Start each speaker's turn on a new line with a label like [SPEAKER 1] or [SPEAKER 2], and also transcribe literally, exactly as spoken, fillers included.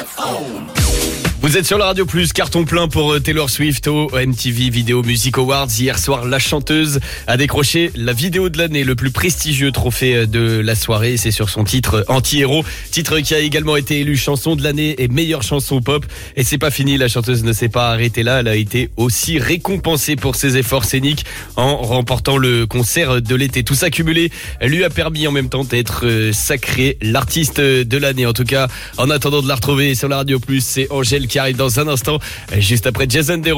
[SPEAKER 1] Vous êtes sur la Radio Plus, carton plein pour Taylor Swift au M T V Video Music Awards. Hier soir, la chanteuse a décroché la vidéo de l'année, le plus prestigieux trophée de la soirée. C'est sur son titre Anti-Héros, titre qui a également été élu chanson de l'année et meilleure chanson pop. Et c'est pas fini, la chanteuse ne s'est pas arrêtée là. Elle a été aussi récompensée pour ses efforts scéniques en remportant le concert de l'été. Tout ça cumulé lui a permis en même temps d'être sacrée l'artiste de l'année. En tout cas, en attendant de la retrouver sur la Radio Plus, c'est Angèle qui arrive dans un instant, juste après Jason Derulo.